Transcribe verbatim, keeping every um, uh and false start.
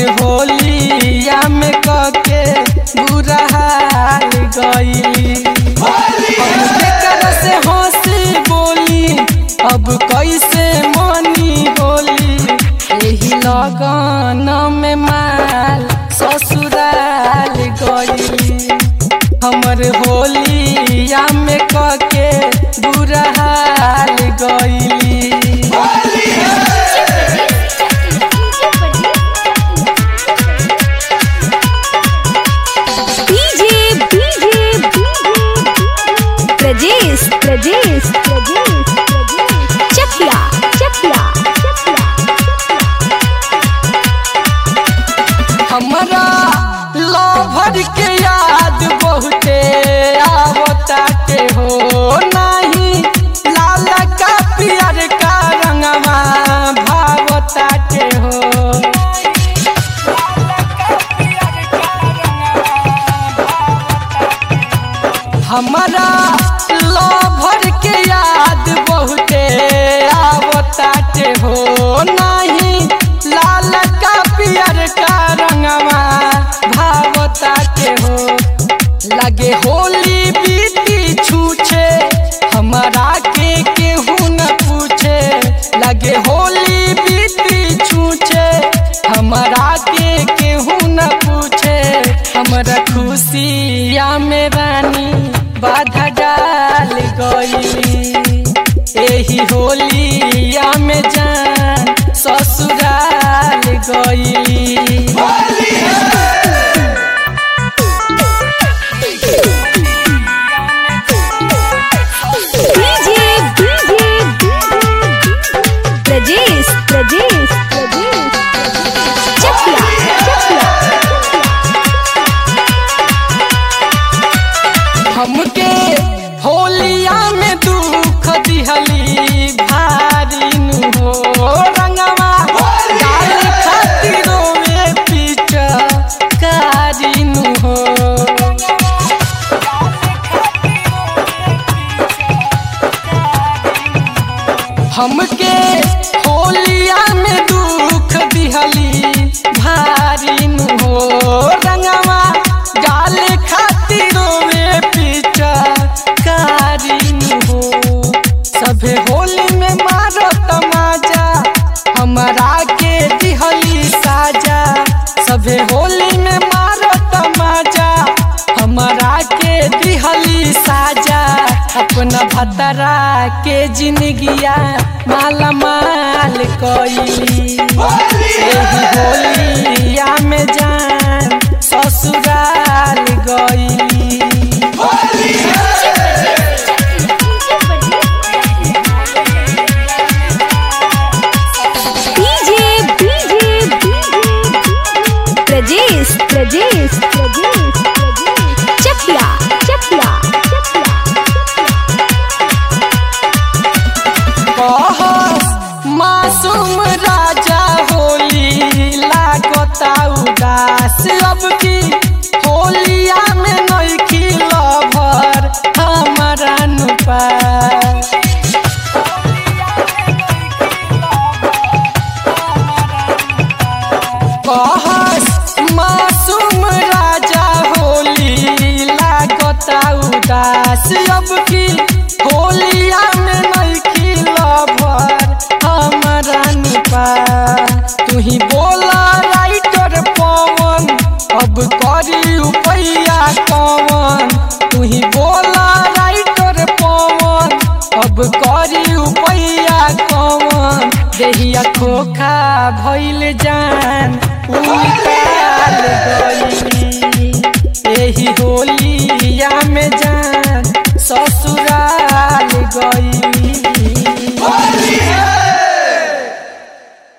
होलिया में कके बुरा हाल गईली। से हंसी बोली अब कैसे मनी होली, यही लगन में माल ससुराल गईली। हमर होलिया में कके बुरा हाल गईली। प्रजेश प्रजेश प्रजेश चकिया चकिया हमरा लभर के याद बहुते आवता के हो, नहीं लाल का पियर का रंगवा भावता के हो। हमरा लभर के याद बहुते आवता के हो, नहीं लाल का पियर का रंगवा भावता के हो। लगे होली बीती छूछे हमरा के केहू न पूछे, लगे होली बीती छूछे हमरा के केहू न पूछे। हमरा खुशिया में रानी बाधा डाल गईली, एही होलिया में जान ससुराल गईली। प्रजेश प्रजेश प्रजेश चकिया चकिया हमके होलिया में दुख दिहली भारी नु हो, रंगवा डाल खातिर रोवे पीछ कारी नु हो। हमके होलिया में दुख दिहली भारी नु हो, रंगवा डाल खातिर रोवे पीछ कारी नु हो। सभे होली में मारो तमाजा हमरा के दिहली साजा, सभे होली में मारो तमाजा हमरा के दिहली साजा। अपना भतरा के जिंदगिया माला माल कईली, एही होलिया में जान ससुराल गईली। प्रजेश प्रजेश प्रजेश चकिया चकिया मासूम राजा होली लागता उदास, अब की होलिया में नइखी लभर हमारा नुपा। मासूम राजा होली लागता उदास, अब की होलिया में नइखी लभर हमारा नुपा। तू ही बोला राइटर पवन अब करी उपैया कवन, तू ही बोला राइटर पवन अब करी उपैया कवन। देहिया खोखा भइल जान उतार गईली, एही होलिया में जान